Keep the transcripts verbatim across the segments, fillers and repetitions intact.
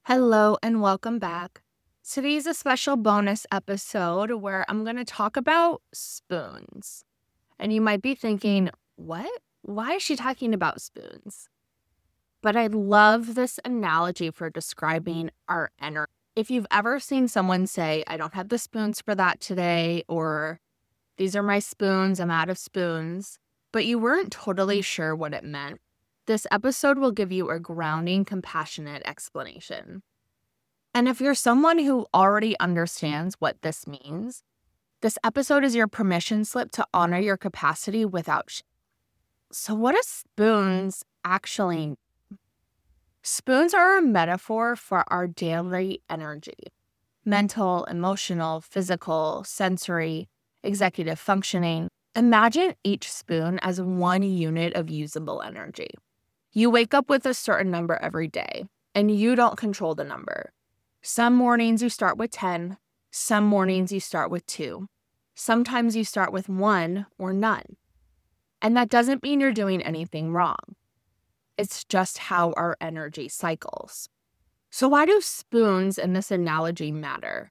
Hello and welcome back. Today's a special bonus episode where I'm going to talk about spoons. And you might be thinking, what? Why is she talking about spoons? But I love this analogy for describing our energy. If you've ever seen someone say, I don't have the spoons for that today, or these are my spoons, I'm out of spoons, but you weren't totally sure what it meant, this episode will give you a grounding, compassionate explanation. And if you're someone who already understands what this means, this episode is your permission slip to honor your capacity without shame. So what do spoons actually mean? Spoons are a metaphor for our daily energy. Mental, emotional, physical, sensory, executive functioning. Imagine each spoon as one unit of usable energy. You wake up with a certain number every day, and you don't control the number. Some mornings you start with ten, some mornings you start with two. Sometimes you start with one or none. And that doesn't mean you're doing anything wrong. It's just how our energy cycles. So why do spoons in this analogy matter?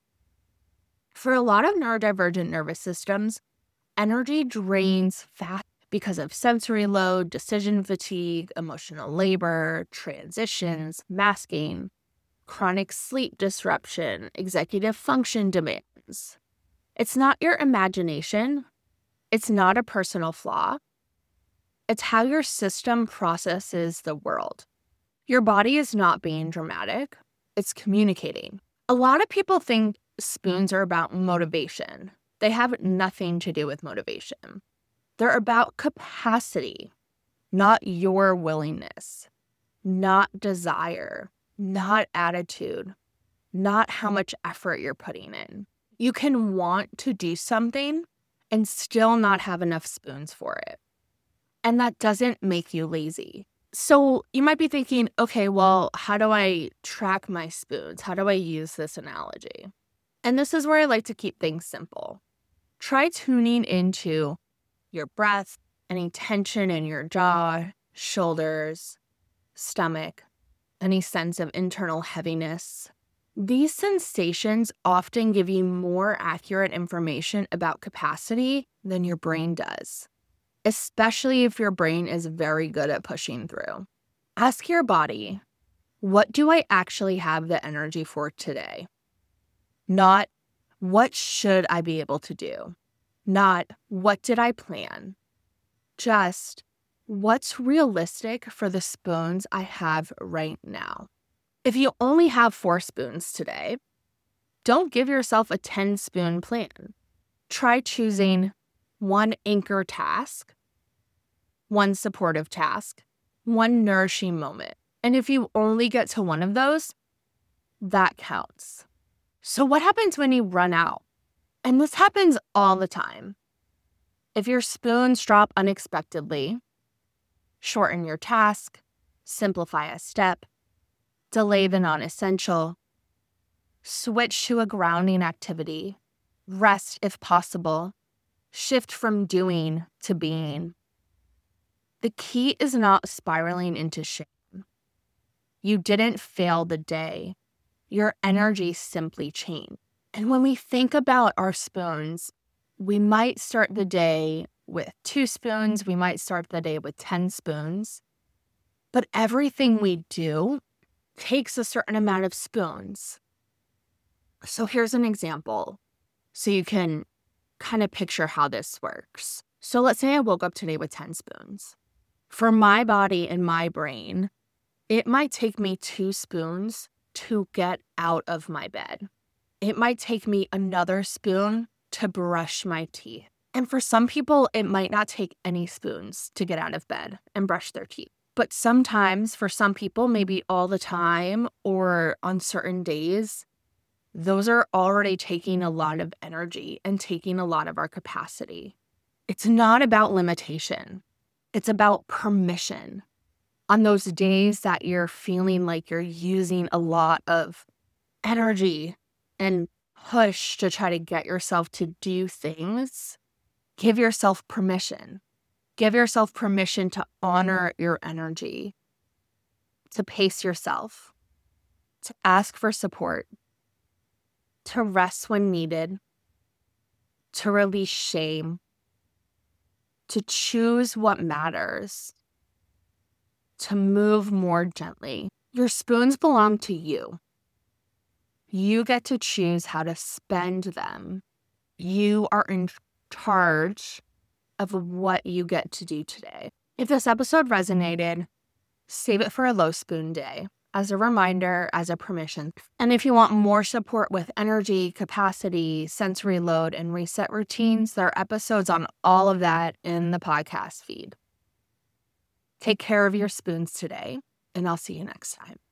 For a lot of neurodivergent nervous systems, energy drains fast because of sensory load, decision fatigue, emotional labor, transitions, masking, chronic sleep disruption, executive function demands. It's not your imagination. It's not a personal flaw. It's how your system processes the world. Your body is not being dramatic. It's communicating. A lot of people think spoons are about motivation. They have nothing to do with motivation. They're about capacity, not your willingness, not desire, not attitude, not how much effort you're putting in. You can want to do something and still not have enough spoons for it. And that doesn't make you lazy. So you might be thinking, okay, well, how do I track my spoons? How do I use this analogy? And this is where I like to keep things simple. Try tuning into your breath, any tension in your jaw, shoulders, stomach, any sense of internal heaviness. These sensations often give you more accurate information about capacity than your brain does, especially if your brain is very good at pushing through. Ask your body, what do I actually have the energy for today? Not, what should I be able to do? Not, what did I plan? Just, what's realistic for the spoons I have right now? If you only have four spoons today, don't give yourself a ten-spoon plan. Try choosing one anchor task, one supportive task, one nourishing moment. And if you only get to one of those, that counts. So what happens when you run out? And this happens all the time. If your spoons drop unexpectedly, shorten your task, simplify a step, delay the non-essential, switch to a grounding activity, rest if possible, shift from doing to being. The key is not spiraling into shame. You didn't fail the day. Your energy simply changed. And when we think about our spoons, we might start the day with two spoons. We might start the day with ten spoons. But everything we do takes a certain amount of spoons. So here's an example so you can kind of picture how this works. So let's say I woke up today with ten spoons. For my body and my brain, it might take me two spoons to get out of my bed. It might take me another spoon to brush my teeth. And for some people, it might not take any spoons to get out of bed and brush their teeth. But sometimes, for some people, maybe all the time or on certain days, those are already taking a lot of energy and taking a lot of our capacity. It's not about limitation. It's about permission. On those days that you're feeling like you're using a lot of energy and push to try to get yourself to do things, give yourself permission. Give yourself permission to honor your energy, to pace yourself, to ask for support, to rest when needed, to release shame, to choose what matters, to move more gently. Your spoons belong to you. You get to choose how to spend them. You are in charge of what you get to do today. If this episode resonated, save it for a low spoon day as a reminder, as a permission. And if you want more support with energy, capacity, sensory load, and reset routines, there are episodes on all of that in the podcast feed. Take care of your spoons today, and I'll see you next time.